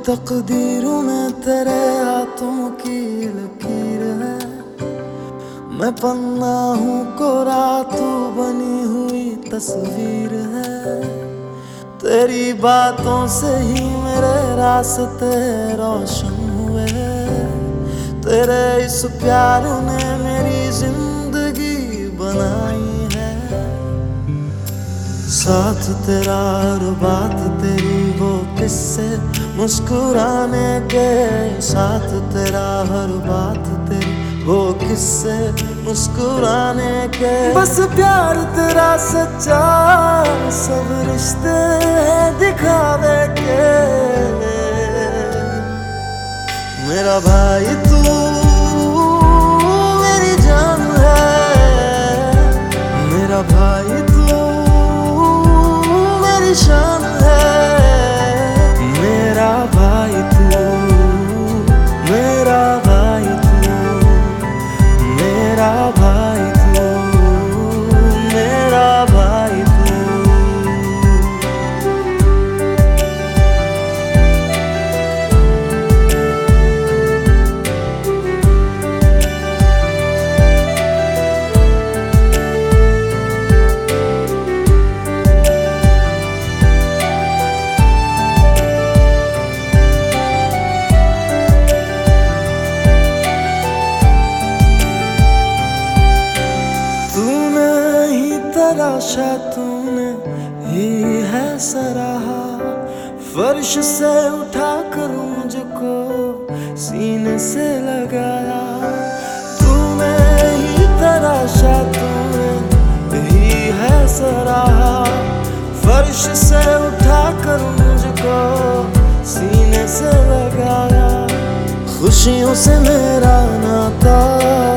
तकदीरों में तेरे हाथों की लकीर है। मैं पन्ना हूँ कोरा, तू बनी हुई तस्वीर है। तेरी बातों से ही मेरे रास्ते रोशन हुए। तेरे इस प्यार ने मेरी जिंदगी बनाई है। साथ तेरा और बात तेरी वो किस्से मुस्कुराने के। साथ तेरा हर बात तेरी वो किस्से मुस्कुराने के। बस प्यार तेरा सच्चा, सब रिश्ते दिखावे के। मेरा भाई तू मेरी जान है। मेरा भाई तू मेरी शान है। मेरा भाई तू, मेरा भाई तू, मेरा भाई तू, मेरा भाई तू। तराशा तूने ही है सराहा। फर्श से उठा कर मुझको सीने से लगाया। तूने ही तराशा, तूने ही है सराहा। फर्श से उठा कर मुझको सीने से लगाया। खुशियों से मेरा नाता